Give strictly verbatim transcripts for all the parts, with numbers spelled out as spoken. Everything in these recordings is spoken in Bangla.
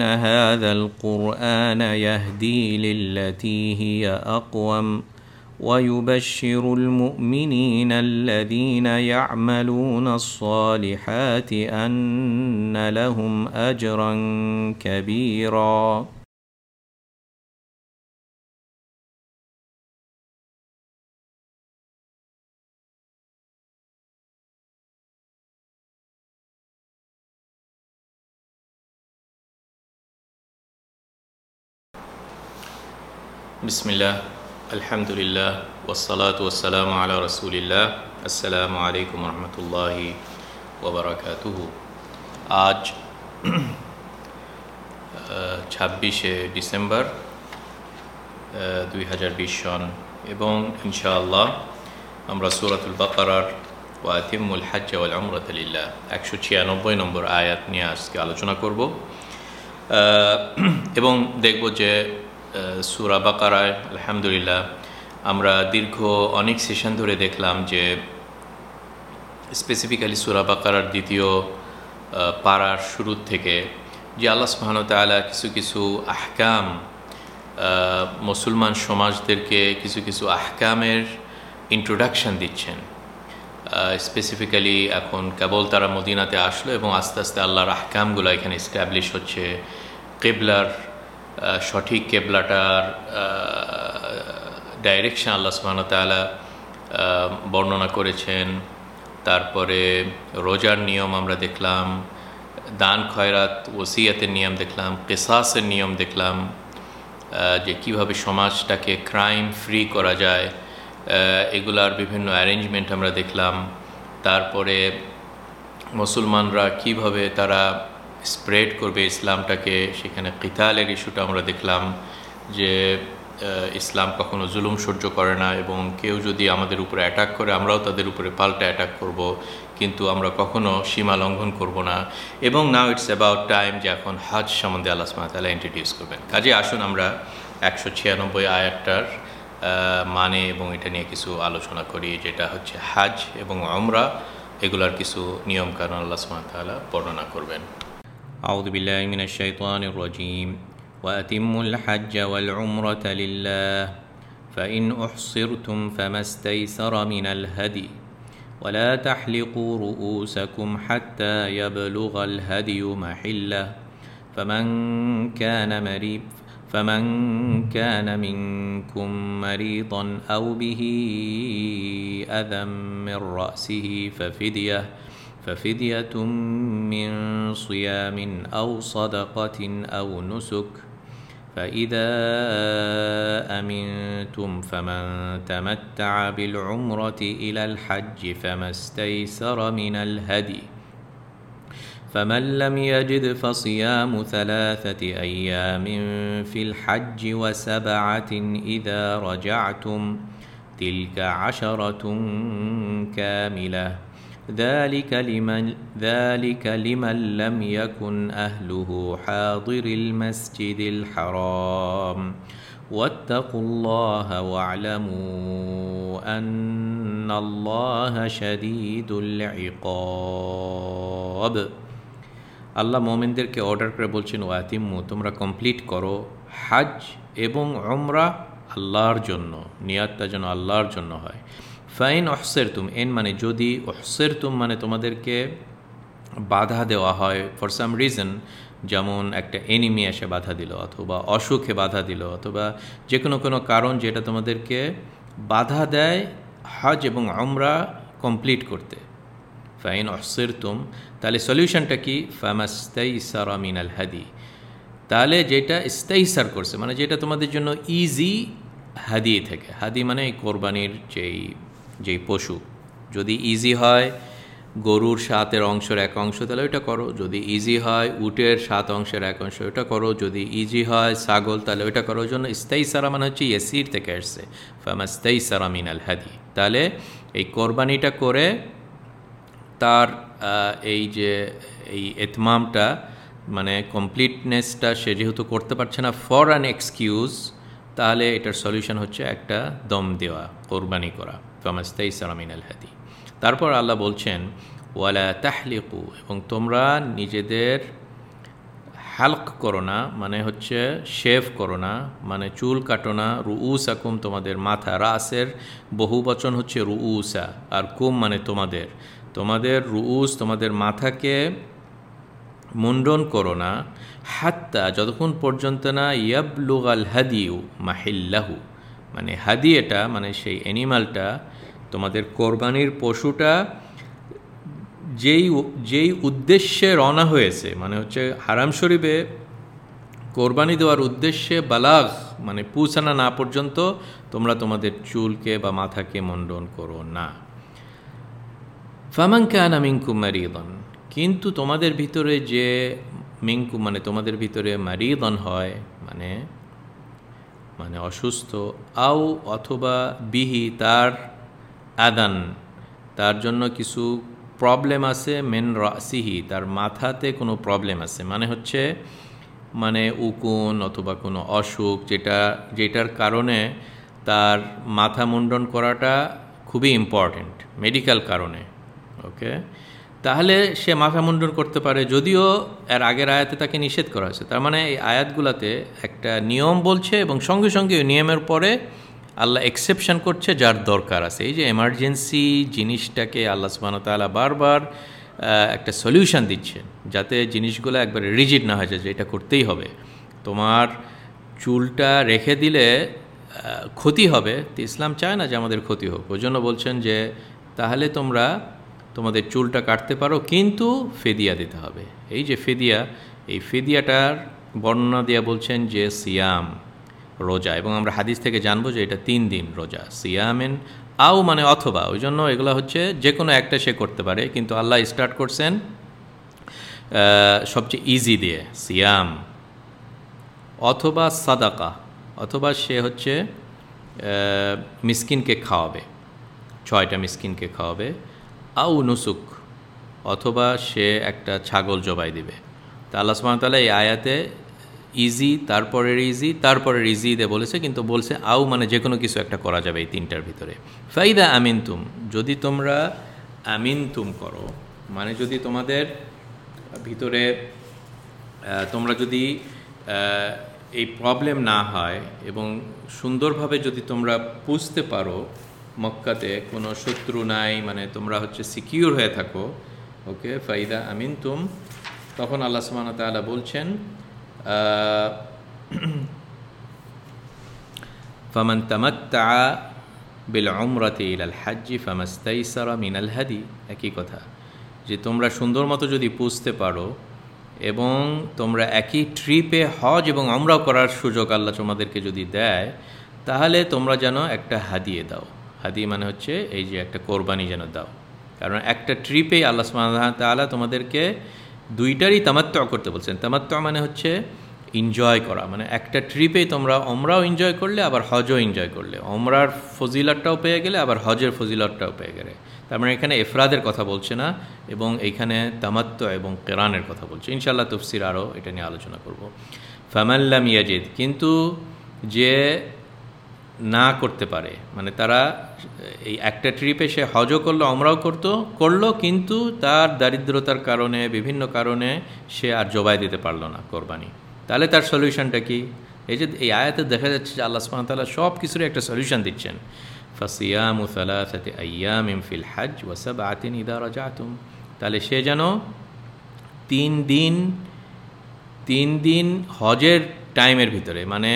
هذا القرآن يهدي للتي هي أقوم ويبشر المؤمنين الذين يعملون الصالحات أن لهم أجرا كبيرا بسم الله الحمد لله والصلاة والسلام على رسول الله السلام عليكم ورحمة الله وبركاته আজ ছাব্বিশে ডিসেম্বর দুই হাজার বিশ সন এবং ইনশাআল্লাহ আমরা সূরাতুল বাকারার ওয়া আতিমুল হজ্জ ওয়াল উমরাতা লিল্লাহ একশো ছিয়ানব্বই নম্বর আয়াত নিয়ে আজকে আলোচনা করব এবং দেখব যে সূরা বাকারায় আলহামদুলিল্লাহ আমরা দীর্ঘ অনেক সেশন ধরে দেখলাম যে স্পেসিফিক্যালি সূরা বাকারার দ্বিতীয় পারার শুরু থেকে যে আল্লাহ সুবহানাহু ওয়া তাআলা কিছু কিছু আহকাম মুসলমান সমাজদেরকে কিছু কিছু আহকামের ইন্ট্রোডাকশন দিচ্ছেন। স্পেসিফিক্যালি এখন কেবল তারা মদিনাতে আসলো এবং আস্তে আস্তে আল্লাহর আহকামগুলো এখানে এস্টাবলিশ হচ্ছে। কিবলার সঠিক কেবলাটার ডাইরেকশন আল্লাহ সুবহানাহু ওয়া তাআলা বর্ণনা করেছেন। তারপরে রোজার নিয়ম আমরা দেখলাম, দান খয়রাত ওসিয়াতের নিয়ম দেখলাম, কিসাসের নিয়ম দেখলাম, যে কিভাবে সমাজটাকে ক্রাইম ফ্রি করা যায় এগুলার বিভিন্ন অ্যারেঞ্জমেন্ট আমরা দেখলাম। তারপরে মুসলমানরা কিভাবে তারা স্প্রেড করবে ইসলামটাকে, সেখানে কিতালের ইস্যুটা আমরা দেখলাম যে ইসলাম কখনো জুলুম সহ্য করে না এবং কেউ যদি আমাদের উপরে অ্যাটাক করে আমরাও তাদের উপরে পাল্টা অ্যাটাক করব, কিন্তু আমরা কখনো সীমা লঙ্ঘন করব না। এবং নাও ইটস অ্যাবাউট টাইম যে এখন হজ সম্বন্ধে আল্লাহ সুবহানাহু ওয়া তাআলা ইন্ট্রোডিউস করবেন। কাজে আসুন আমরা একশো ছিয়ানব্বই আয়াতটার মানে এবং এটা নিয়ে কিছু আলোচনা করি, যেটা হচ্ছে হজ এবং উমরা এগুলার কিছু নিয়ম কানুন আল্লাহ সুবহানাহু ওয়া তাআলা বর্ণনা করবেন। أعوذ بالله من الشيطان الرجيم وأتموا الحج والعمرة لله فإن أحصرتم فما استيسر من الهدي ولا تحلقوا رؤوسكم حتى يبلغ الهدي محله فمن كان مريض فمن كان منكم مريضا أو به أذى من رأسه ففدية ففدية من صيام أو صدقة أو نسك فإذا أمنتم فمن تمتع بالعمرة إلى الحج فما استيسر من الهدي فمن لم يجد فصيام ثلاثة أيام في الحج وسبعة إذا رجعتم تلك عشرة كاملة ذلك لمن ذلك لمن لم يكن أهله حاضر المسجد الحرام واتقوا الله واعلموا أن الله شديد العقاب। আল্লাহ মুমিনদেরকে অর্ডার করে বলছেন ওয়াতিম্মু, তোমরা কমপ্লিট করো হজ এবং উমরা আল্লাহর জন্য, নিয়াতটা যেন আল্লাহর জন্য হয়। ফাইন অহসেরতুম, এন মানে যদি, অহসেরতুম মানে তোমাদেরকে বাধা দেওয়া হয় ফর সাম রিজন, যেমন একটা এনিমি এসে বাধা দিল অথবা অসুখে বাধা দিল অথবা যে কোনো কোনো কারণ যেটা তোমাদেরকে বাধা দেয় হজ এবং উমরা কমপ্লিট করতে। ফাইন অহসেরতুম, তাহলে সলিউশনটা কি? ফামাস্তাইসারা মিনাল হাদি, তাহলে যেটা ইস্তাইসার করছে মানে যেটা তোমাদের জন্য ইজি হাদি থেকে, হাদি মানে এই কোরবানির যেই যেই পশু, যদি ইজি হয় গরুর সাতের অংশের এক অংশ তাহলে ওইটা করো, যদি ইজি হয় উটের সাত অংশের এক অংশ ওইটা করো, যদি ইজি হয় ছাগল তাহলে ওইটা করো। জন্য ইস্তাইসারা মানে হচ্ছে ইয়াসির থেকে আসছে, ফামাস্তাইসারা মিনাল হাদি। তাহলে এই কোরবানিটা করে তার এই যে এই এতমামটা মানে কমপ্লিটনেসটা সে যেহেতু করতে পারছে না ফর অ্যান এক্সকিউজ, তাহলে এটার সলিউশন হচ্ছে একটা দম দেওয়া, কোরবানি করা, ফামাস্তাইসারা মিনাল হাদি। তারপর আল্লাহ বলছেন ওয়ালা তাহলিকু, এবং তোমরা নিজেদের হালক করো না মানে হচ্ছে শেভ করো না, মানে চুল কাটো না। রুউসাকুম তোমাদের মাথা, রাসের বহু বচন হচ্ছে রুউসা, আর কুম মানে তোমাদের, তোমাদের রুউস তোমাদের মাথাকে মুন্ডন করো না। হাত্তা যতক্ষণ পর্যন্ত না ইয়াবলুগাল হাদিউ মাহিল্লাহু, মানে হাদি এটা মানে সেই অ্যানিমালটা, তোমাদের কোরবানির পশুটা যেই যেই উদ্দেশ্যে রওনা হয়েছে, মানে হচ্ছে হারাম শরীফে কোরবানি দেওয়ার উদ্দেশ্যে বালাগ মানে পৌঁছানো না পর্যন্ত তোমরা তোমাদের চুলকে বা মাথাকে মুন্ডন করো না। ফামান কানা মিনকুম মারিদান, কিন্তু তোমাদের ভিতরে যে মিনকুম মানে তোমাদের ভিতরে মারিদান হয় মানে মানে অসুস্থ, আও অথবা বিহি তার আদান, তার জন্য কিছু প্রবলেম আছে, মেন রাসিহি তার মাথাতে কোনো প্রবলেম আছে, মানে হচ্ছে মানে উকুন অথবা কোনো অসুখ যেটা যেটার কারণে তার মাথা মুন্ডন করাটা খুবই ইম্পর্ট্যান্ট মেডিকেল কারণে, ওকে, তাহলে সে মাথা মুন্ডন করতে পারে, যদিও এর আগের আয়াতে তাকে নিষেধ করা হয়েছে। তার মানে এই আয়াতগুলোতে একটা নিয়ম বলছে এবং সঙ্গে সঙ্গে ওই নিয়মের পরে আল্লাহ এক্সেপশন করছে যার দরকার আছে। এই যে এমার্জেন্সি জিনিসটাকে আল্লাহ সুবহানাহু ওয়া তাআলা বারবার একটা সলিউশন দিচ্ছেন যাতে জিনিসগুলো একবারে রিজিড না হয়ে যায় যে এটা করতেই হবে। তোমার চুলটা রেখে দিলে ক্ষতি হবে, তো ইসলাম চায় না যে আমাদের ক্ষতি হোক, ওই জন্য বলছেন যে তাহলে তোমরা তোমাদের চুলটা কাটতে পারো, কিন্তু ফিদিয়া দিতে হবে। এই যে ফিদিয়া, এই ফিদিয়াটার বর্ণনা দিয়া বলছেন যে সিয়াম রোজা, এবং আমরা হাদিস থেকে জানবো যে এটা তিন দিন রোজা, সিয়ামেন আও মানে অথবা, ওই জন্য এগুলো হচ্ছে যে কোনো একটা সে করতে পারে, কিন্তু আল্লাহ স্টার্ট করছেন সবচেয়ে ইজি দিয়ে সিয়াম, অথবা সাদাকা, অথবা সে হচ্ছে মিসকিনকে খাওয়াবে, ছয়টা মিসকিনকে খাওয়াবে, আও নুসুক অথবা সে একটা ছাগল জবাই দিবে। তা আল্লাহ সুবহানাহু ওয়া তাআলা এই আয়াতে ইজি তারপরের ইজি তারপরের ইজি দিয়ে বলেছে, কিন্তু বলছে আও মানে যে কোনো কিছু একটা করা যাবে এই তিনটার ভিতরে। ফাইদা আমিনতুম, যদি তোমরা আমিনতুম করো মানে যদি তোমাদের ভিতরে তোমরা যদি এই প্রবলেম না হয় এবং সুন্দরভাবে যদি তোমরা বুঝতে পারো মক্কাতে কোনো শত্রু নাই, মানে তোমরা হচ্ছে সিকিউর হয়ে থাকো, ওকে, ফাইদা আমিনতুম, তখন আল্লাহ সুবহানাহু ওয়া তাআলা বলছেন ফামান তামাত্তা বিল উমরাতি ইলাল হাজ্জি ফামাস্তাইসারা মিনাল হাদি, একই কথা, যে তোমরা সুন্দর মতো যদি বুঝতে পারো এবং তোমরা একই ট্রিপে হজ এবং উমরা করার সুযোগ আল্লাহ তোমাদেরকে যদি দেয়, তাহলে তোমরা যেন একটা হাদিয়ে দাও। হাদি মানে হচ্ছে এই যে একটা কোরবানি যেন দাও, কারণ একটা ট্রিপেই আল্লাহ সুবহানাহু ওয়া তাআলা তোমাদেরকে দুইটারই তামাত্তু করতে বলছেন। তামাত্তু মানে হচ্ছে এনজয় করা, মানে একটা ট্রিপেই তোমরা ওমরাও এনজয় করলে আবার হজও এনজয় করলে, ওমরার ফজিলতটাও পেয়ে গেলে আবার হজের ফজিলতটাও পেয়ে গেলে। তার মানে এখানে ইফরাদের কথা বলছে না, এবং এইখানে তামাত্তু এবং কিরানের কথা বলছে। ইনশাআল্লাহ তাফসীর আরও এটা নিয়ে আলোচনা করব। ফামান লাম ইয়াজিদ, কিন্তু যে না করতে পারে, মানে তারা এই একটা ট্রিপে সে হজও করলো ওমরাও করতো করলো কিন্তু তার দারিদ্রতার কারণে বিভিন্ন কারণে সে আর জবাই দিতে পারলো না কোরবানি, তাহলে তার সলিউশনটা কি? এই যে এই আয়াতে দেখা যাচ্ছে যে আল্লাহ সুবহানাহু ওয়া তাআলা সব কিছুরই একটা সলিউশন দিচ্ছেন। ফাসিয়ামু সালাসাতি আইয়ামিন ফিল হজ ওয়া সাবআতিন ইযা রাজাতুম, তাহলে সে যেন তিন দিন তিন দিন হজের টাইমের ভিতরে, মানে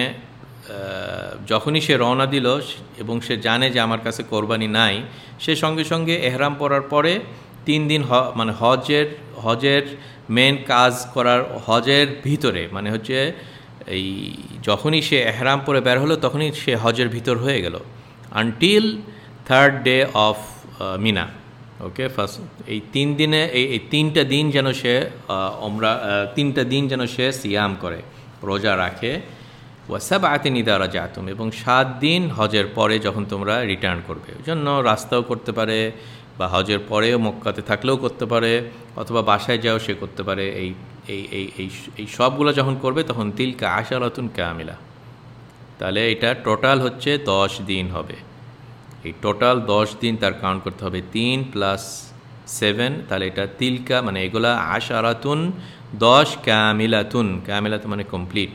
যখনই সে রওনা দিল এবং সে জানে যে আমার কাছে কোরবানি নাই, সে সঙ্গে সঙ্গে এহরাম পরার পরে তিন দিন হ মানে হজের হজের মেন কাজ করার হজের ভিতরে, মানে হচ্ছে এই যখনই সে এহরাম পরে বের হলো তখনই সে হজের ভিতর হয়ে গেল until third day of Mina, okay. First এই তিন দিনে এই এই তিনটা দিন যেন সে ওমরা তিনটা দিন যেন সে সিয়াম করে, রোজা রাখে, ওয়াসাবআতিন ইযা রাজাতুম, এবং সাত দিন হজের পরে যখন তোমরা রিটার্ন করবে। ওই জন্য রাস্তাও করতে পারে বা হজের পরেও মক্কাতে থাকলেও করতে পারে, অথবা বাসায় যাও সে করতে পারে। এই এই এই এই এই সবগুলো যখন করবে তখন তিলকা আশারাতুন কামিলা, তাহলে এটা টোটাল হচ্ছে দশ দিন হবে। এই টোটাল দশ দিন তার কাউন্ট করতে হবে, তিন প্লাস সেভেন, তাহলে এটা তিলকা মানে এগুলা আশারাতুন দশ কামিলাতুন, কামিলাতুন মানে কমপ্লিট।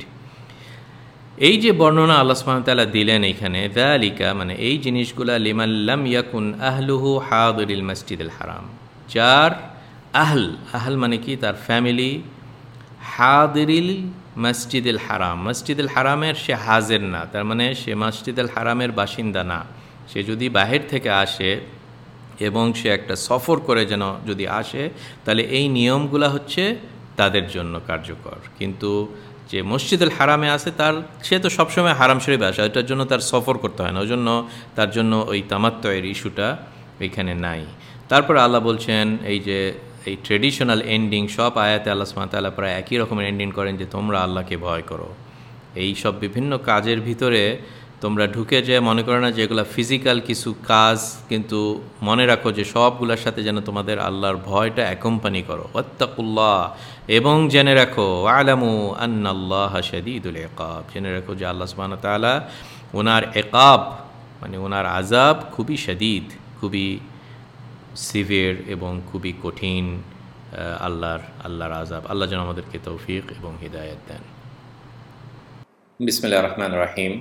এই যে বর্ণনা আল্লাহ সুবহানাহু ওয়া তাআলা দিলেন এইখানে, যালিকা মানে এই জিনিসগুলা লিমান লাম ইয়াকুন আহলুহু হাদিরিল মসজিদুল হারাম, যার আহল, আহল মানে কি তার ফ্যামিলি, হাদিরিল মসজিদুল হারাম, মসজিদুল হারামের সে হাজির না, তার মানে সে মসজিদুল হারামের বাসিন্দা না। সে যদি বাহির থেকে আসে এবং সে একটা সফর করে যেন যদি আসে, তাহলে এই নিয়মগুলা হচ্ছে তাদের জন্য কার্যকর। কিন্তু যে মসজিদুল হারামে আছে তার, সে তো সবসময় হারাম শরীফে আসে, ওইটার জন্য তার সফর করতে হয় না, ওই জন্য তার জন্য ওই তামাত্তুয়ের ইস্যুটা এখানে নাই। তারপর আল্লাহ বলছেন এই যে এই ট্রেডিশনাল এন্ডিং সব আয়াতে আল্লাহ সুবহানাহু ওয়া তাআলা প্রায় একই রকমের এন্ডিং করেন যে তোমরা আল্লাহকে ভয় করো। এই সব বিভিন্ন কাজের ভিতরে তোমরা ঢুকে যে মনে করো না যেগুলো ফিজিক্যাল কিছু কাজ, কিন্তু মনে রাখো যে সবগুলোর সাথে যেন তোমাদের আল্লাহর ভয়টা অ্যাকম্পানি করো। ওয়াত্তাকুল্লাহ, এবং জেনে রাখো আলামু আন্নাল্লাহা শাদীদুল ইকাব, জেনে রাখো যে আল্লাহ সুবহানাহু ওয়া তাআলা ওনার ইকাব মানে ওনার আযাব খুবই শাদীদ, খুবই সিভিয়ার এবং খুবই কঠিন আল্লাহর আল্লাহর আযাব। আল্লাহ যেন আমাদেরকে তৌফিক এবং হিদায়াত দেন। বিসমিল্লাহির রহমানির রহিম।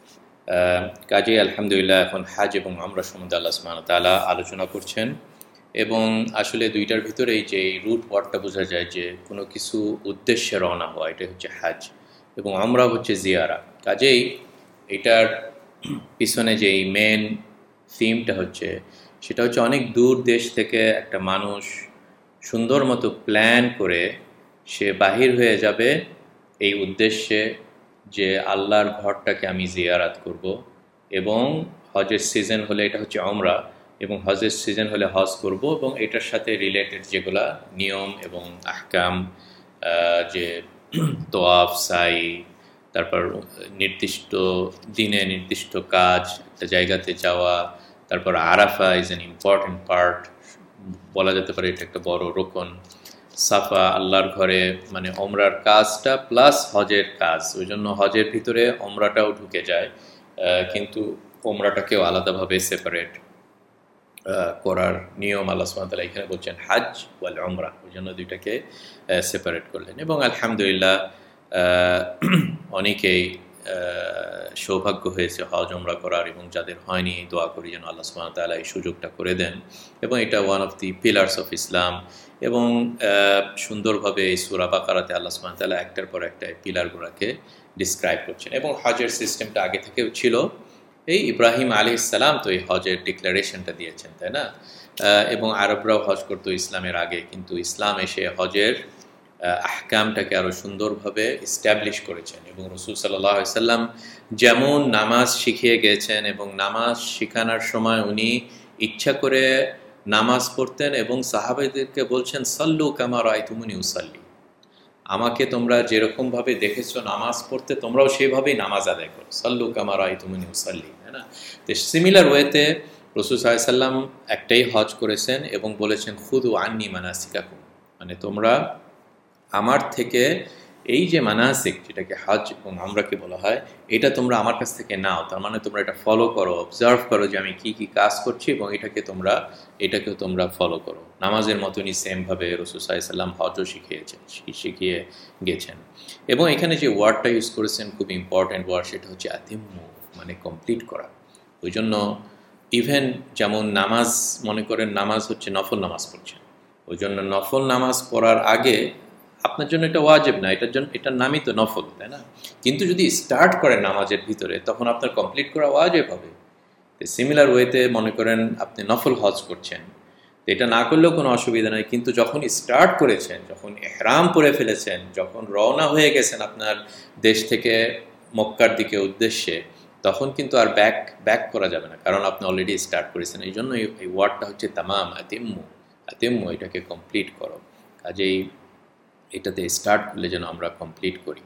কাজী আলহামদুলিল্লাহ এখন হাজ এবং আমরা সম্বন্ধে আল্লাহ সুবহানাহু ওয়া তাআলা আলোচনা করছেন, এবং আসলে দুইটার ভিতরেই যে রুট ওয়ার্ডটা বোঝা যায় যে কোনো কিছু উদ্দেশ্যে রওনা হওয়া, এটা হচ্ছে হাজ, এবং আমরা হচ্ছে জিয়ারা। কাজেই এটার পিছনে যেই মেন থিমটা হচ্ছে সেটা হচ্ছে অনেক দূর দেশ থেকে একটা মানুষ সুন্দর মতো প্ল্যান করে সে বাহির হয়ে যাবে এই উদ্দেশ্যে যে আল্লাহর ঘরটাকে আমি জিয়ারাত করব, এবং হজের সিজন হলে এটা হচ্ছে উমরা, এবং হজের সিজন হলে হজ করব, এবং এটার সাথে রিলেটেড যেগুলা নিয়ম এবং আহকাম, যে তোয়াফ, সাই, তারপর নির্দিষ্ট দিনে নির্দিষ্ট কাজ, একটা জায়গাতে যাওয়া, তারপর Arafah is an important part, বলা যেতে পারে এটা একটা বড় রোকন। সাফা আল্লাহর ঘরে মানে ওমরার কাজটা প্লাস হজের কাজ, ওই জন্য হজের ভিতরে ওমরাটাও ঢুকে যায়, কিন্তু ওমরাটাকেও আলাদাভাবে সেপারেট করার নিয়ম আল্লাহ সুবহানাহু ওয়া তাআলা এখানে বলছেন হাজ ওয়াল উমরা, ওই জন্য দুইটাকে সেপারেট করলেন। এবং আলহামদুলিল্লাহ অনেকেই সৌভাগ্য হয়েছে হজ উমরা করার, এবং যাদের হয়নি দোয়া করি যেন আল্লাহ সুবহানাহু ওয়া তাআলা এই সুযোগটা করে দেন। এবং এটা one of the pillars of Islam, এবং সুন্দরভাবে এই সূরা বাকারাতে আল্লাহ সুবহানাহু ওয়া তাআলা একটার পর একটা পিলারগুলোকে ডিসক্রাইব করছেন। এবং হজের সিস্টেমটা আগে থেকেও ছিল, এই ইব্রাহিম আলাইহিস সালাম তো এই হজের ডিক্লারেশনটা দিয়েছেন, তাই না? এবং আরবরাও হজ করতো ইসলামের আগে, কিন্তু ইসলাম এসে হজের আহকামটাকে আরও সুন্দরভাবে এস্টাবলিশ করেছেন। এবং রাসূল সাল্লাল্লাহু আলাইহি সাল্লাম যেমন নামাজ শিখিয়ে গিয়েছেন, এবং নামাজ শেখানোর সময় উনি ইচ্ছা করে নামাজ পড়তেন এবং সাহাবাদেরকে বলছেন সাল্লু কামা রাআইতুমুনি উসাল্লি, আমাকে তোমরা যেরকমভাবে দেখেছো নামাজ পড়তে তোমরাও সেইভাবেই নামাজ আদায় করো, সাল্লু কামা রাআইতুমুনি উসাল্লি, তাই না? তো সিমিলার ওয়েতে রাসূল সাল্লাল্লাহু আলাইহি সাল্লাম একটাই হজ করেছেন এবং বলেছেন খুদু আন্নি মানাসিকাকুম, মানে তোমরা আমার থেকে এই যে মানাসিক, যেটাকে হজ এবং আমরাকে বলা হয়, এটা তোমরা আমার কাছ থেকে নাও। তার মানে তোমরা এটা ফলো করো, অবজার্ভ করো যে আমি কি কি কাজ করছি, এবং এটাকে তোমরা এটাকেও তোমরা ফলো করো। নামাজের মতনই সেমভাবে রাসূল সাল্লাল্লাহু আলাইহি সাল্লাম হজও শিখিয়েছেন, শিখিয়ে গেছেন। এবং এখানে যে ওয়ার্ডটা ইউজ করেছেন খুব ইম্পর্ট্যান্ট ওয়ার্ড, সেটা হচ্ছে আতিম্মু, মানে কমপ্লিট করা। ওই জন্য ইভেন যেমন নামাজ, মনে করেন নামাজ হচ্ছে নফল নামাজ পড়ছেন, ওই জন্য নফল নামাজ পড়ার আগে আপনার জন্য এটা ওয়াজিব না, এটার জন্য এটার নামই তো নফল, তাই না? কিন্তু যদি স্টার্ট করেন নামাজের ভিতরে, তখন আপনার কমপ্লিট করা ওয়াজিব হবে। সিমিলার ওয়েতে মনে করেন আপনি নফল হজ করছেন, তো এটা না করলেও কোনো অসুবিধা নেই, কিন্তু যখন স্টার্ট করেছেন, যখন ইহরাম পরে ফেলেছেন, যখন রওনা হয়ে গেছেন আপনার দেশ থেকে মক্কার দিকে উদ্দেশ্যে, তখন কিন্তু আর ব্যাক ব্যাক করা যাবে না, কারণ আপনি অলরেডি স্টার্ট করেছেন। এই জন্য এই ওয়ার্ডটা হচ্ছে তামাম, আতিম্মু, আতিম্মু, এটাকে কমপ্লিট করো। কাজেই এটাতে স্টার্ট করলে যেন আমরা কমপ্লিট করি,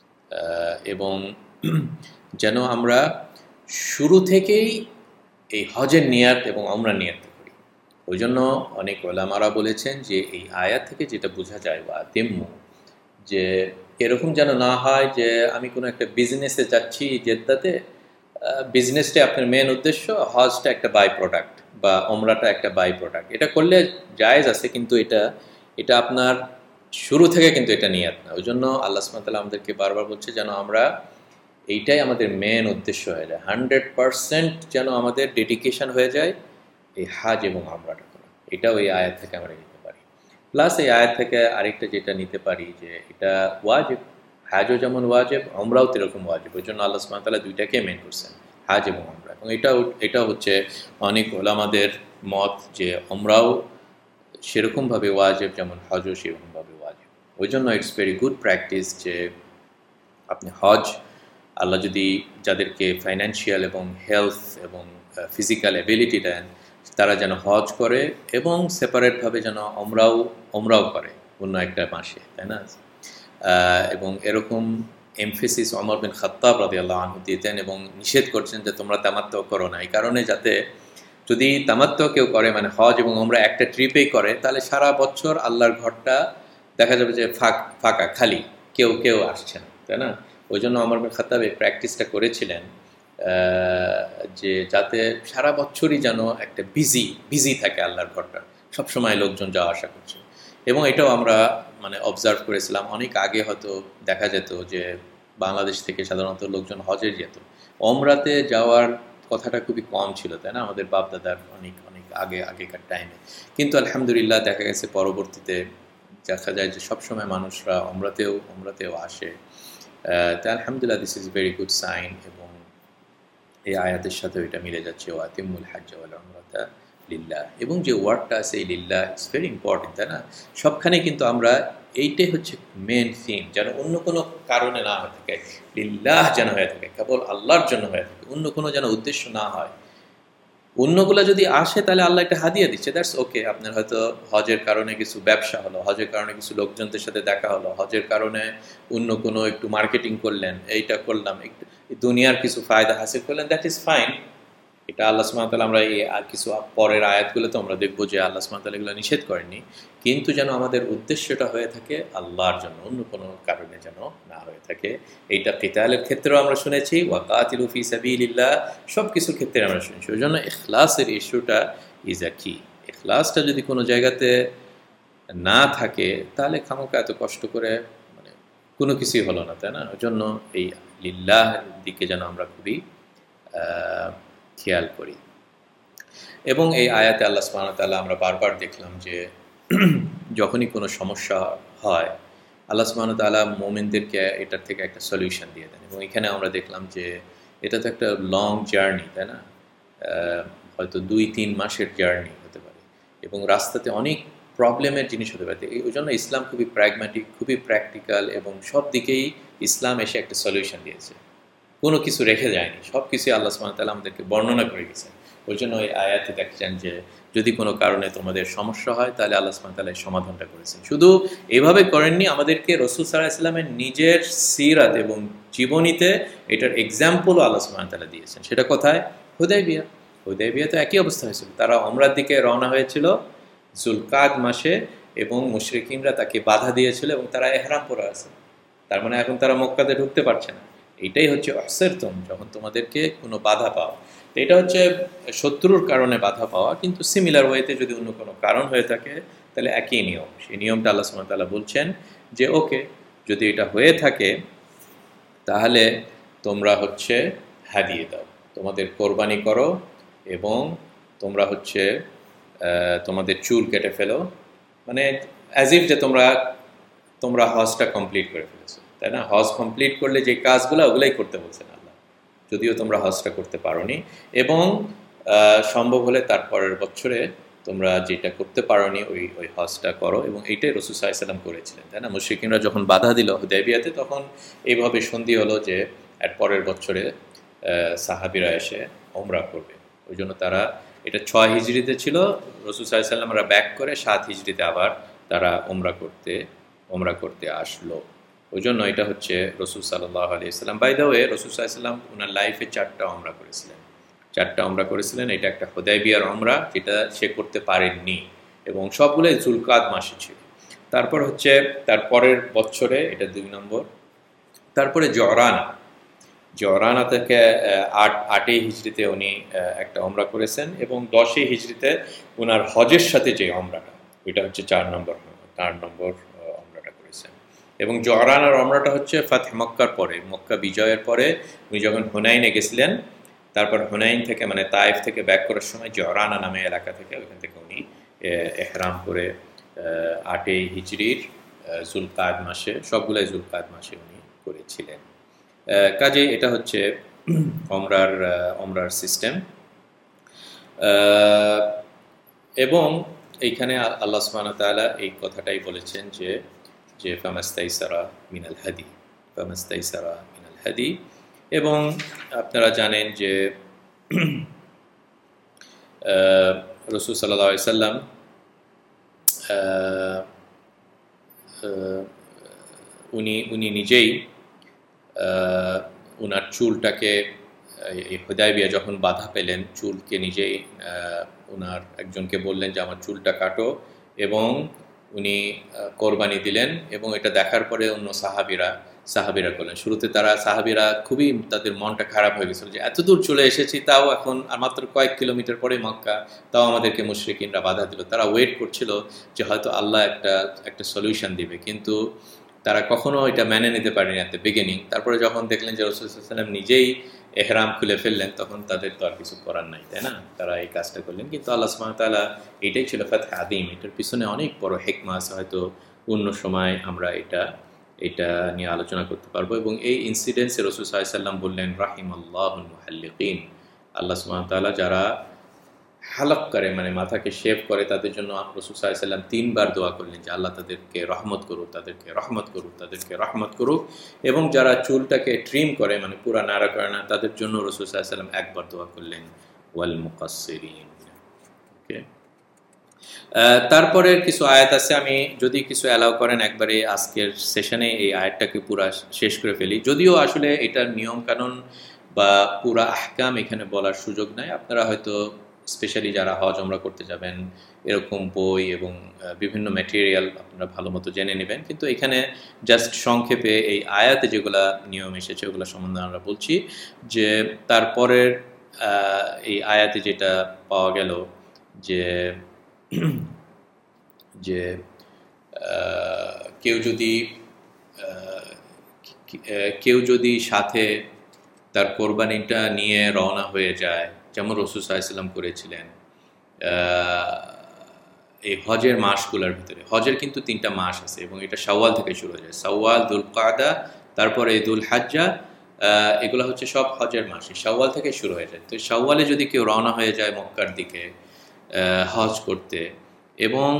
এবং যেন আমরা শুরু থেকেই এই হজের নিয়াত এবং আমরা নিয়াত করি। ওই জন্য অনেক ওলামারা বলেছেন যে এই আয়াত থেকে যেটা বোঝা যায় বা আতিম্মু, যে এরকম যেন না হয় যে আমি কোনো একটা বিজনেসে যাচ্ছি জেদ্দাতে, বিজনেসটা আপনার মেন উদ্দেশ্য, হজটা একটা বাই প্রোডাক্ট বা ওমরাটা একটা বাই প্রোডাক্ট। এটা করলে জায়েজ আছে, কিন্তু এটা এটা আপনার শুরু থেকে কিন্তু এটা নিয়াত না। ওই জন্য আল্লাহ সুবহানাহু ওয়া তাআলা আমাদেরকে বারবার বলছে যেন আমরা এইটাই আমাদের মেন উদ্দেশ্য হয়ে যায়, হান্ড্রেড পারসেন্ট যেন আমাদের ডেডিকেশন হয়ে যায় এই হাজ এবং আমরাটা করা। এটা ওই আয়াত থেকে আমরা নিতে পারি। প্লাস এই আয়াত থেকে আরেকটা যেটা নিতে পারি যে এটা ওয়াজিব, হাজও যেমন ওয়াজিব, আমরাও এরকম ওয়াজিব। ওই জন্য আল্লাহ সুবহানাহু ওয়া তাআলা দুইটাকে মেন করছেন, হাজ এবং আমরা। এবং এটাও এটা হচ্ছে অনেক ওলামাদের মত যে আমরাও সেরকমভাবে ওয়াজিব যেমন হজও সেরকমভাবে ওয়াজিব। ওই জন্য ইটস ভেরি গুড প্র্যাকটিস যে আপনি হজ, আল্লাহ যদি যাদেরকে ফাইন্যান্সিয়াল এবং হেলথ এবং ফিজিক্যাল এবিলিটি দেন তারা যেন হজ করে এবং সেপারেটভাবে যেন ওমরাও ওমরাও করে অন্য একটা মাসে, তাই না? এবং এরকম এমফেসিস ওমর বিন খাত্তাব রাদিয়াল্লাহু আনহু দিতেন এবং নিষেধ করছেন যে তোমরা তামাত্তু করো না। এই কারণে যাতে যদি তামাত্তু কেউ করে মানে হজ এবং ওমরা একটা ট্রিপেই করে তাহলে সারা বছর আল্লাহর ঘরটা দেখা যাবে যে ফাঁক ফাঁকা খালি, কেউ কেউ আসছে না, তাই না? ওই জন্য ওমর বিন খাত্তাব এই প্র্যাকটিসটা করেছিলেন যে যাতে সারা বছরই যেন একটা বিজি বিজি থাকে আল্লাহর ঘরটা, সবসময় লোকজন যাওয়া আসা করছে। এবং এটাও আমরা মানে অবজার্ভ করেছিলাম অনেক আগে হয়তো দেখা যেত যে বাংলাদেশ থেকে সাধারণত লোকজন হজে যেত, ওমরাতে যাওয়ার কথাটা খুবই কম ছিল, তাই না? আমাদের বাপদাদার অনেক অনেক আগে আগেকার টাইমে। কিন্তু আলহামদুলিল্লাহ দেখা গেছে পরবর্তীতে দেখা যায় যে সবসময় মানুষরা ওমরাতেও ওমরাতেও আসে। তাই আলহামদুলিল্লাহ this is very good sign. এবং এই আয়াতের সাথে এটা মিলে যাচ্ছে ও আতিমুল হাজ্জ ওয়াল উমরাতা লিল্লাহ। এবং যে ওয়ার্ডটা আছে এই লিল্লাহ ইটস ভেরি ইম্পর্টেন্ট, তাই না? সবখানে কিন্তু আমরা এইটাই হচ্ছে মেন থিম, যেন অন্য কোনো কারণে না হয়ে থাকে, লিল্লাহ যেন হয়ে থাকে, কেবল আল্লাহর জন্য হয়ে থাকে, অন্য কোনো যেন উদ্দেশ্য না হয়। অন্যগুলো যদি আসে তাহলে আল্লাহ একটা হাদিয়া দিচ্ছে, দ্যাটস ওকে। আপনার হয়তো হজের কারণে কিছু ব্যবসা হলো, হজের কারণে কিছু লোকজনদের সাথে দেখা হলো, হজের কারণে অন্য কোনো একটু মার্কেটিং করলেন, এইটা করলাম, একটু দুনিয়ার কিছু ফায়দা হাসিল করলেন, দ্যাট ইজ ফাইন। এটা আল্লাহ সুবহানাহু ওয়া তাআলা আমরা এই আর কিছু পরের আয়াতগুলোতে আমরা দেখবো যে আল্লাহ সুবহানাহু ওয়া তাআলা এগুলো নিষেধ করেননি, কিন্তু যেন আমাদের উদ্দেশ্যটা হয়ে থাকে আল্লাহর জন্য, অন্য কোনো কারণে যেন না হয়ে থাকে। এইটা কিতালের ক্ষেত্রেও আমরা শুনেছি, ওয়াকাতিলু ফি সাবিলিল্লাহ, সব কিছুর ক্ষেত্রে আমরা শুনেছি। ওই জন্য ইখলাসের ইস্যুটা ইজ আ কি। ইখলাসটা যদি কোনো জায়গাতে না থাকে তাহলে খামোকা এত কষ্ট করে মানে কোনো কিছুই হলো না, তাই না? ওই জন্য এই লিল্লাহর দিকে যেন আমরা খুবই খেয়াল করি। এবং এই আয়াতে আল্লাহ সুবহানাহু ওয়া তাআলা আমরা বারবার দেখলাম যে যখনই কোনো সমস্যা হয় আল্লাহ সুবহানাহু ওয়া তাআলা মুমিনদেরকে এটার থেকে একটা সলিউশন দিয়ে দেন। এবং এখানে আমরা দেখলাম যে এটা তো একটা লং জার্নি, তাই না? হয়তো দুই তিন মাসের জার্নি হতে পারে এবং রাস্তাতে অনেক প্রবলেমের জিনিস হতে পারে। ওই জন্য ইসলাম খুবই প্র্যাগম্যাটিক, খুবই প্র্যাকটিক্যাল এবং সব দিকেই ইসলাম এসে একটা সলিউশন দিয়েছে, কোনো কিছু রেখে যায়নি, সব কিছুই আল্লাহ সুবহানাহু ওয়া তাআলা আমাদেরকে বর্ণনা করে গেছেন। ওই জন্য এই আয়াতে দেখছেন যে যদি কোনো কারণে তোমাদের সমস্যা হয় তাহলে আল্লাহ সুবহানাহু ওয়া তাআলা এই সমাধানটা করেছেন। শুধু এভাবে করেননি, আমাদেরকে রাসূল সাল্লাল্লাহু আলাইহি ওয়াসাল্লামের নিজের সিরাত এবং জীবনীতে এটার এক্সাম্পলও আল্লাহ সুবহানাহু ওয়া তাআলা দিয়েছেন। সেটা কোথায়? হুদায়বিয়া। হুদায়বিয়া তো একই অবস্থা হয়েছিল, তারা ওমরার দিকে রওনা হয়েছিল যুলকাদ মাসে এবং মুশরিকিনরা তাকে বাধা দিয়েছিল এবং তারা ইহরাম পরে আছে, তার মানে এখন তারা মক্কাতে ঢুকতে পারছে না। এইটাই হচ্ছে অসরতুম, যখন তোমাদেরকে কোনো বাধা পাও। তো এটা হচ্ছে শত্রুর কারণে বাধা পাওয়া, কিন্তু সিমিলার ওয়েতে যদি অন্য কোনো কারণ হয়ে থাকে তাহলে একই নিয়ম। সেই নিয়মটা আল্লাহ সুবহানাহু ওয়া তাআলা বলছেন যে ওকে, যদি এটা হয়ে থাকে তাহলে তোমরা হচ্ছে হাদিয়ে দাও, তোমাদের কোরবানি করো এবং তোমরা হচ্ছে তোমাদের চুল কেটে ফেলো, মানে অ্যাজ ইফ যে তোমরা তোমরা হজটা কমপ্লিট করে ফেলেছো, তাই না? হজ কমপ্লিট করলে যে কাজগুলো ওগুলাই করতে বলছেন আল্লাহ, যদিও তোমরা হজটা করতে পারোনি। এবং সম্ভব হলে তারপরের বছরে তোমরা যেটা করতে পারোনি ওই ওই হজটা করো। এবং এইটাই রাসূল সাল্লাল্লাহু আলাইহি ওয়াসাল্লাম করেছিলেন, তাই না? মুশরিকিনরা যখন বাধা দিল হুদায়বিয়াতে তখন এইভাবে সন্ধি হলো যে এর পরের বছরে সাহাবীরা এসে ওমরা করবে। ওই জন্য তারা, এটা ছয় হিজরিতে ছিল, রাসূল সাল্লাল্লাহু আলাইহি ওয়াসাল্লাম ব্যাক করে সাত হিজরিতে আবার তারা ওমরা করতে ওমরা করতে আসলো। ওই জন্য এটা হচ্ছে রাসূল সাল্লাল্লাহু আলাইহি ওয়াসাল্লাম। বাই দ্য ওয়ে রাসূল সাল্লাল্লাহু আলাইহি ওয়াসাল্লাম ওনার লাইফে চারটা ওমরা করেছিলেন, চারটা ওমরা করেছিলেন। এটা একটা হুদায়বিয়ার ওমরা যেটা সে করতে পারেননি এবং সবগুলোই যুলকাদ মাসে ছিল। তারপর হচ্ছে তার পরের বছরে, এটা দুই নম্বর। তারপরে জরানা, জরানা থেকে আট আটই হিজরিতে উনি একটা ওমরা করেছেন এবং দশই হিজরিতে ওনার হজের সাথে যে ওমরাটা ওইটা হচ্ছে চার নম্বর চার নম্বর ওমরাটা এবং জহরান আর ওমরাটা হচ্ছে ফাতহ মক্কার পরে, মক্কা বিজয়ের পরে উনি যখন হুনাইনে গেছিলেন, তারপর হুনাইন থেকে মানে তায়েফ থেকে ব্যাক করার সময় জহরানা নামে এলাকা থেকে ওইখান থেকে উনি এহরাম করে আটই হিজরির জুলকাদ মাসে, সবগুলাই জুলকাদ মাসে উনি করেছিলেন। কাজে এটা হচ্ছে ওমরার ওমরার সিস্টেম। এবং এইখানে আল্লাহ সুবহানাহু ওয়া তাআলা এই কথাটাই বলেছেন যে যে ফামাস্তাইসারা মিনাল হাদি, ফামাস্তাইসারা মিনাল হাদি। এবং আপনারা জানেন যে রাসূল সাল্লাল্লাহু আলাইহি সাল্লাম উনি উনি নিজেই ওনার চুলটাকে হুদায়বিয়া যখন বাধা পেলেন, চুলকে নিজেই ওনার একজনকে বললেন যে আমার চুলটা কাটো, এবং উনি কোরবানি দিলেন। এবং এটা দেখার পরে অন্য সাহাবিরা সাহাবিরা করলেন। শুরুতে তারা সাহাবিরা খুবই তাদের মনটা খারাপ হয়ে গেছিল যে এত দূর চলে এসেছি, তাও এখন আর মাত্র কয়েক কিলোমিটার পরে মক্কা, তাও আমাদেরকে মুশরিকিনরা বাধা দিল। তারা ওয়েট করছিল যে হয়তো আল্লাহ একটা একটা সলিউশন দিবে, কিন্তু তারা কখনো এটা মেনে নিতে পারেনি এত বিগিনিং। তারপরে যখন দেখলেন যে রাসূল সাল্লাল্লাহু আলাইহি ওয়াসাল্লাম নিজেই এহরাম খুলে ফেললেন, তখন তাদের তো আর কিছু করার নাই, তাই না? তারা এই কাজটা করলেন। কিন্তু আল্লাহ সুবহানাহু ওয়া তাআলা, এটাই ছিল ফাতহ আযীম। এটার পিছনে অনেক বড় হিকমা আছে, হয়তো অন্য সময় আমরা এটা এটা নিয়ে আলোচনা করতে পারবো। এবং এই ইনসিডেন্টসে রাসূল সাল্লাল্লাহু আলাইহি ওয়াসাল্লাম বললেন রাহিমাল্লাহুল মুহাল্লিকিন, আল্লাহ সুবহানাহু ওয়া তাআলা যারা হালক করে মানে মাথাকে শেভ করে তাদের জন্য রাসূল সাল্লাল্লাহু আলাইহি ওয়াসাল্লাম তিনবার দোয়া করলেন যে আল্লাহ তাদেরকে রহমত করুক, তাদেরকে রহমত করুক, তাদেরকে রহমত করুক। এবং যারা চুলটাকে ট্রিম করে মানে পুরা নাড়া করে না, তাদের জন্য রাসূল সাল্লাল্লাহু আলাইহি ওয়াসাল্লাম একবার দোয়া করলেন ওয়াল মুকাসসিরিন। ওকে, তারপরের কিছু আয়াত আছে, আমি যদি কিছু অ্যালাউ করেন একবারে আজকের সেশনে এই আয়াতটাকে পুরা শেষ করে ফেলি। যদিও আসলে এটার নিয়ম কানুন বা পুরা আহকাম এখানে বলার সুযোগ নাই। আপনারা হয়তো স্পেশালি যারা হজ ওমরা করতে যাবেন, এরকম বই এবং বিভিন্ন ম্যাটেরিয়াল আপনারা ভালো মতো জেনে নেবেন। কিন্তু এখানে জাস্ট সংক্ষেপে এই আয়াতে যেগুলা নিয়ম এসেছে ওগুলো সম্বন্ধে আমরা বলছি। যে তারপরের এই আয়াতে যেটা পাওয়া গেল যে যে কেউ যদি কেউ যদি সাথে তার কোরবানিটা নিয়ে রওনা হয়ে যায়, যেমন রাসূল সাল্লাল্লাহু আলাইহি ওয়াসাল্লাম করেছিলেন এই হজের মাসগুলোর ভিতরে। হজের কিন্তু তিনটা মাস আছে এবং এটা শাওয়াল থেকে শুরু হয়ে যায়। শাওয়াল, যুলকাদা, তারপরে দুল হাজ্জা, এগুলো হচ্ছে সব হজের মাস, শাওয়াল থেকে শুরু হয়ে যায়। তো শাওয়ালে যদি কেউ রওনা হয়ে যায় মক্কার দিকে হজ করতে, এবং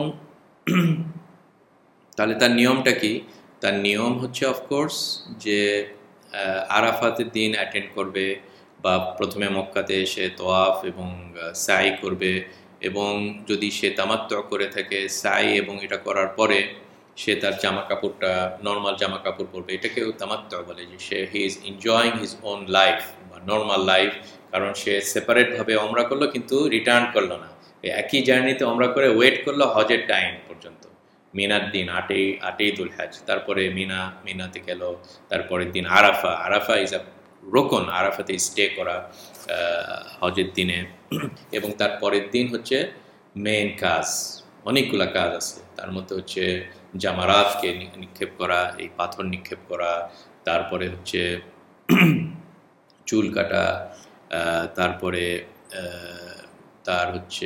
তাহলে তার নিয়মটা কি? তার নিয়ম হচ্ছে অফকোর্স যে আরাফাতের দিন অ্যাটেন্ড করবে, বা প্রথমে মক্কাতে এসে তোয়াফ এবং সাই করবে। এবং যদি সে তামাত্তু করে থাকে, সাই এবং এটা করার পরে সে তার জামা কাপড়টা নর্মাল জামা কাপড় পরবে। এটাকেও তামাত্তু বলে, যে সে he is enjoying his own life বা নর্মাল লাইফ। কারণ সে সেপারেটভাবে ওমরা করলো কিন্তু রিটার্ন করলো না, একই জার্নিতে ওমরা করে ওয়েট করলো হজের টাইম পর্যন্ত, মিনার দিন আটই আটই দুল হজ। তারপরে মিনা মিনাতে গেল, তারপরের দিন আরাফা। আরাফা ইজ আ রোকন, আরাফাতে স্টে করা হজের দিনে। এবং তার পরের দিন হচ্ছে মেইন কাজ, অনেকগুলো কাজ আছে, তার মধ্যে হচ্ছে জামারাতকে নিক্ষেপ করা, এই পাথর নিক্ষেপ করা, তারপরে হচ্ছে চুল কাটা, তারপরে তার হচ্ছে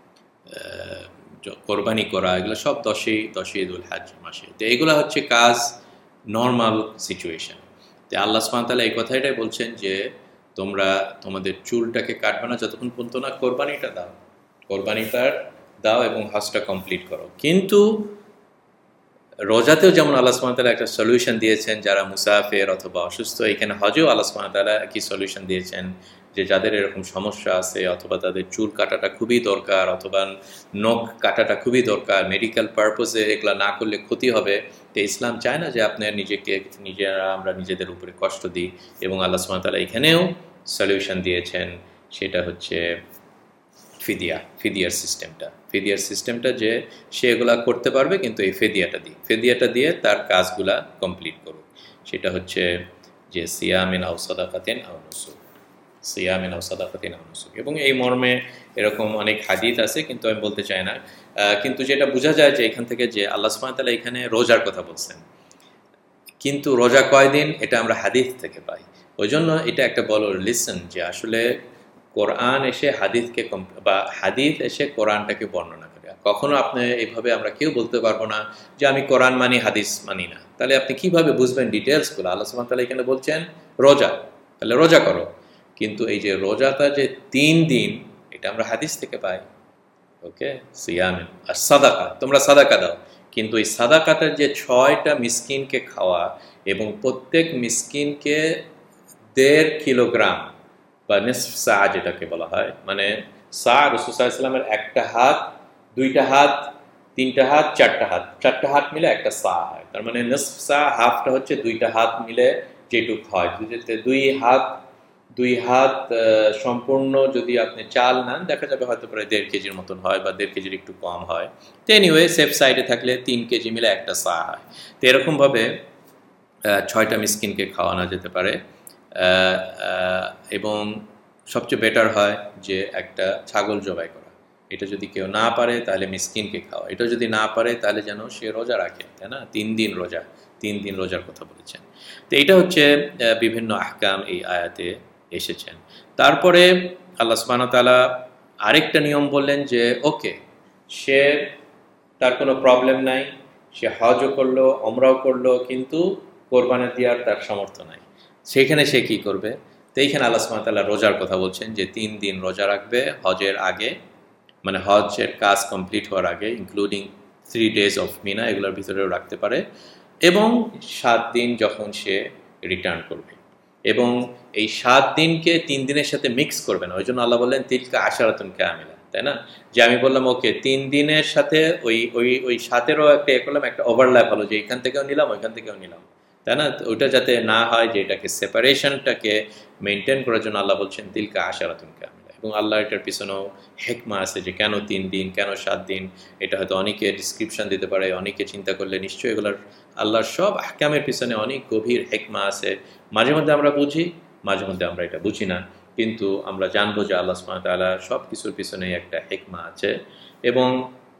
কোরবানি করা, এগুলো সব দশই দশই দুল হজ মাসে। তো এগুলো হচ্ছে কাজ নর্মাল সিচুয়েশন। তো আল্লাহ সুবহানাহু ওয়া তাআলা এই কথাটাই বলছেন যে তোমরা তোমাদের চুলটাকে কাটবে না যতক্ষণ পর্যন্ত না কোরবানিটা দাও, কোরবানিটা দাও এবং হজটা কমপ্লিট করো। কিন্তু রোজাতেও যেমন আল্লাহ সুবহানাহু ওয়া তাআলা একটা সলিউশন দিয়েছেন যারা মুসাফির অথবা অসুস্থ, এখানে হজেও আল্লাহ সুবহানাহু ওয়া তাআলা একই সলিউশন দিয়েছেন যে যাদের এরকম সমস্যা আছে, অথবা তাদের চুল কাটাটা খুবই দরকার, অথবা নখ কাটাটা খুবই দরকার, মেডিকেল পারপোজে এগুলো না করলে ক্ষতি হবে। তো ইসলাম চায় না যে আপনার নিজেকে নিজেরা আমরা নিজেদের উপরে কষ্ট দিই। এবং আল্লাহ সুবহানাহু ওয়া তাআলা এখানেও সলিউশন দিয়েছেন, সেটা হচ্ছে ফিদিয়া, ফিদিয়ার সিস্টেমটা। ফিদিয়ার সিস্টেমটা যে সে এগুলা করতে পারবে, কিন্তু এই ফেদিয়াটা দিয়ে ফেদিয়াটা দিয়ে তার কাজগুলা কমপ্লিট করুক। সেটা হচ্ছে যে সিয়ামিন আও সাদাকাতিন আও নুসুক, সিয়ামিন আও সাদাকাতিন আও নুসুক। এবং এই মর্মে এরকম অনেক হাদিস আছে, কিন্তু আমি বলতে চাই না। কিন্তু যেটা বোঝা যায় যে এখান থেকে যে আল্লাহ সুবহানাহু ওয়া তাআলা এখানে রোজার কথা বলছেন, কিন্তু রোজা কয়দিন এটা আমরা হাদিস থেকে পাই। ওই জন্য এটা একটা বড় লিসন যে আসলে কোরআন এসে হাদিসকে বা হাদিস এসে কোরআনটাকে বর্ণনা করে। কখনো আপনি এইভাবে আমরা কেউ বলতে পারবো না যে আমি কোরআন মানি হাদিস মানি না। তাহলে আপনি কিভাবে বুঝবেন ডিটেলসগুলো? আল্লাহ সুবহানাহু ওয়া তাআলা এখানে বলছেন রোজা, তাহলে রোজা করো। কিন্তু এই যে রোজাটা যে তিন দিন এটা আমরা হাদিস থেকে পাই। ওকে, সিয়াম আর সাদাকা, তোমরা সাদাকা দাও। কিন্তু এই সাদাকাটার যে ছয়টা মিসকিনকে খাওয়া এবং প্রত্যেক মিসকিনকে দেড় কিলোগ্রাম বা নিসফ সা যেটাকে বলা হয়, মানে সা রাসূল সাল্লাল্লাহু আলাইহি ওয়াসাল্লামের একটা হাত, দুইটা হাত, তিনটা হাত, চারটা হাত, চারটা হাত মিলে একটা সা হয়। তার মানে নিসফ সা, হাফটা হচ্ছে দুইটা হাত মিলে যেটুক হয়। দুই হাত দুই হাত সম্পূর্ণ যদি আপনি চাল নেন দেখা যাবে হয়তো প্রায় দেড় কেজির মতন হয় বা দেড় কেজির একটু কম হয়। তো এনিওয়ে সেফ সাইডে থাকলে তিন কেজি মিলে একটা সা হয়। তো এরকমভাবে ছয়টা মিসকিনকে খাওয়ানো যেতে পারে এবং সবচেয়ে বেটার হয় যে একটা ছাগল জবাই করা। এটা যদি কেউ না পারে তাহলে মিসকিনকে খাওয়া। এটা যদি না পারে তাহলে যেন সে রোজা রাখে, তাই না? তিন দিন রোজা, তিন দিন রোজার কথা বলেছেন। তো এটা হচ্ছে বিভিন্ন আহকাম এই আয়াতে এসেছেন। তারপরে আল্লাহ সুবহানাহু ওয়া তাআলা আরেকটা নিয়ম বললেন যে ওকে, সে তার কোনো প্রবলেম নাই, সে হজও করলো, ওমরাও করলো, কিন্তু কোরবানি দেওয়ার তার সামর্থ্য নাই, সেখানে সে কি করবে? তো এইখানে আল্লাহ সুবহানাহু ওয়া তাআলা রোজার কথা বলছেন যে তিন দিন রোজা রাখবে হজের আগে, মানে হজের কাজ কমপ্লিট হওয়ার আগে, including three days of Mina, এগুলোর ভিতরেও রাখতে পারে, এবং সাত দিন যখন সে রিটার্ন করবে। এবং এই সাত দিনকে তিন দিনের সাথে মিক্স করবে না। ওই জন্য আল্লাহ বললেন তিলকা আশারাতুন কামিলা, তাই না? যে আমি বললাম ওকে তিন দিনের সাথে ওই ওই ওই সাতেরও একটা এ করলাম, একটা ওভারল্যাপ হলো যে এখান থেকেও নিলাম ওইখান থেকেও নিলাম, তাই না? ওইটা যাতে না হয়, যে এটাকে সেপারেশনটাকে মেনটেন করার জন্য আল্লাহ বলছেন তিলকা আশারাতুন কামিলা। এবং আল্লাহ এটার পিছনেও হেকমা আছে যে কেন তিন দিন, কেন সাত দিন। এটা হয়তো অনেকে ডিসক্রিপশন দিতে পারে, অনেকে চিন্তা করলে নিশ্চয়ই এগুলোর আল্লাহর সব আহকামের পিছনে অনেক গভীর হেকমা আছে। মাঝে মধ্যে আমরা বুঝি, মাঝে মধ্যে আমরা এটা বুঝি না, কিন্তু আমরা জানবো যে আল্লাহ সুবহানাহু ওয়া তাআলা সব কিছুর পিছনেই একটা হেকমা আছে। এবং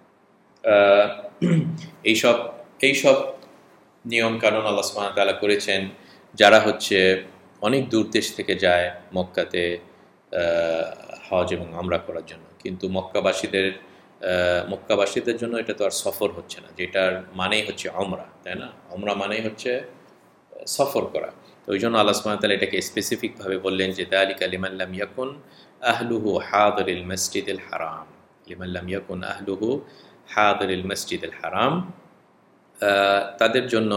এইসব এইসব নিয়ম কানুন আল্লাহ সুবহানাহু ওয়া তাআলা করেছেন যারা হচ্ছে অনেক দূর দেশ থেকে যায় মক্কাতে হজ এবং উমরা করার জন্য। কিন্তু মক্কাবাসীদের মক্কাবাসীদের জন্য এটা তো আর সফর হচ্ছে না, যেটার মানেই হচ্ছে উমরা, তাই না? উমরা মানেই হচ্ছে সফর করা। তো ওই জন্য আল্লাহ সুবহানাহু ওয়া তাআলা এটাকে স্পেসিফিকভাবে বললেন যে যালিকা লিমান লাম ইয়াকুন আহলুহু হাদিরিল মসজিদিল হারাম, লিমান লাম ইয়াকুন আহলুহু হাদিরিল মসজিদিল হারাম, তাদের জন্য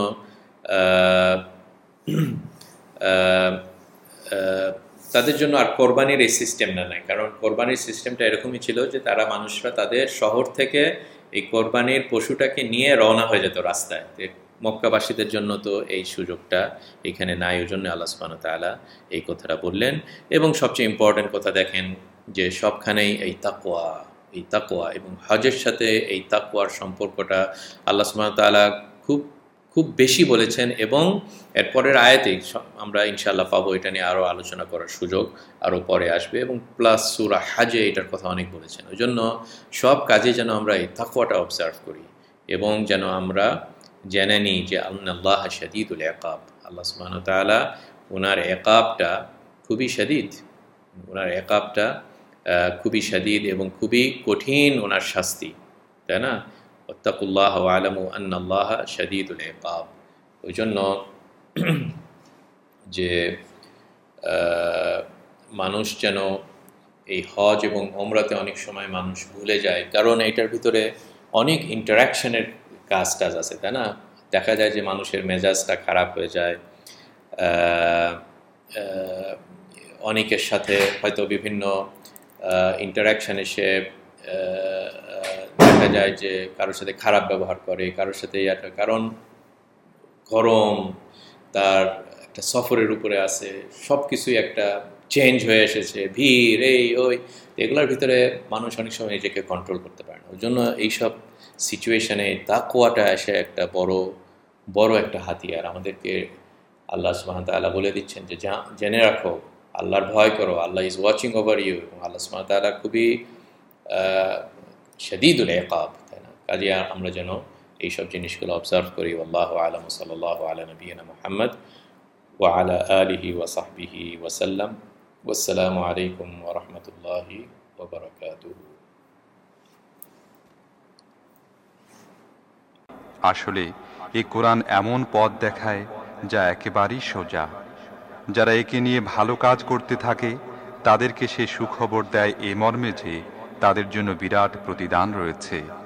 তাদের জন্য আর কোরবানির এই সিস্টেমটা নাই। কারণ কোরবানির সিস্টেমটা এরকমই ছিল যে তারা মানুষরা তাদের শহর থেকে এই কোরবানির পশুটাকে নিয়ে রওনা হয়ে যেত রাস্তায়। মক্কাবাসীদের জন্য তো এই সুযোগটা এখানে নাই। ওই জন্য আল্লাহ সুবহানাহু ওয়া তাআলা এই কথাটা বললেন। এবং সবচেয়ে ইম্পর্টেন্ট কথা দেখেন যে সবখানেই এই তাকওয়া, এই তাকওয়া এবং হজের সাথে এই তাকওয়ার সম্পর্কটা আল্লাহ সুবহানাহু ওয়া তাআলা খুব খুব বেশি বলেছেন। এবং এরপরের আয়াতেই আমরা ইনশাআল্লাহ পাবো, এটা নিয়ে আরও আলোচনা করার সুযোগ আরও পরে আসবে। এবং প্লাস সূরা হজে এটার কথা অনেক বলেছেন। ওই জন্য সব কাজে যেন আমরা এই তাকওয়াটা অবজার্ভ করি এবং যেন আমরা জেনে নিই যে আল্লাহ শাদীদুল ইকাব, আল্লাহ সুবহানাহু ওয়া তাআলা ওনার ইকাবটা খুবই শাদীদ, ওনার ইকাবটা খুবই শাদীদ এবং খুবই কঠিন ওনার শাস্তি, তাই না? ওয়াত্তাকুল্লাহ ওয়ালামু আন্নাল্লাহ শাদীদুল ইকাব। ওই জন্য যে মানুষ যেন এই হজ এবং ওমরাতে অনেক সময় মানুষ ভুলে যায়, কারণ এটার ভিতরে অনেক ইন্টারাকশনের কাজ টাজ আছে, তাই না? দেখা যায় যে মানুষের মেজাজটা খারাপ হয়ে যায়, অনেকের সাথে হয়তো বিভিন্ন ইন্টারাকশানে সে দেখা যায় যে কারোর সাথে খারাপ ব্যবহার করে, কারোর সাথে কারণ গরম, তার একটা সফরের উপরে আছে, সব কিছুই একটা চেঞ্জ হয়ে এসেছে, ভিড় এই ওই, এগুলোর ভিতরে মানুষ অনেক সময় নিজেকে কন্ট্রোল করতে পারে না। ওই জন্য এইসব সিচুয়েশানে তাকওয়াটা এসে একটা বড় বড় একটা হাতিয়ার। আমাদেরকে আল্লাহ সুবহানাহু ওয়া তাআলা বলে দিচ্ছেন যে জেনে রাখো, আল্লাহর ভয় করো, Allah is watching over you. এবং আল্লাহ সুবহানাহু ওয়া তাআলা খুবই শাদীদুল ইকাব, তাই না? কাজে আমরা যেন এইসব জিনিসগুলো অবজার্ভ করি। আল্লাহু আ'লাম, সাল্লাল্লাহু আলা নবিয়িনা মুহাম্মদ ওয়া আলা আলিহি ওয়া সাহবিহি ওয়া সাল্লাম। ওয়াসসালামু আলাইকুম ওয়া রাহমাতুল্লাহি ওয়া বারাকাতুহু। আসলে এই কোরআন এমন পথ দেখায় যা একেবারেই সোজা। যারা একে নিয়ে ভালো কাজ করতে থাকে তাদেরকে সে সুখবর দেয় এ মর্মে যে তাদের জন্য বিরাট প্রতিদান রয়েছে।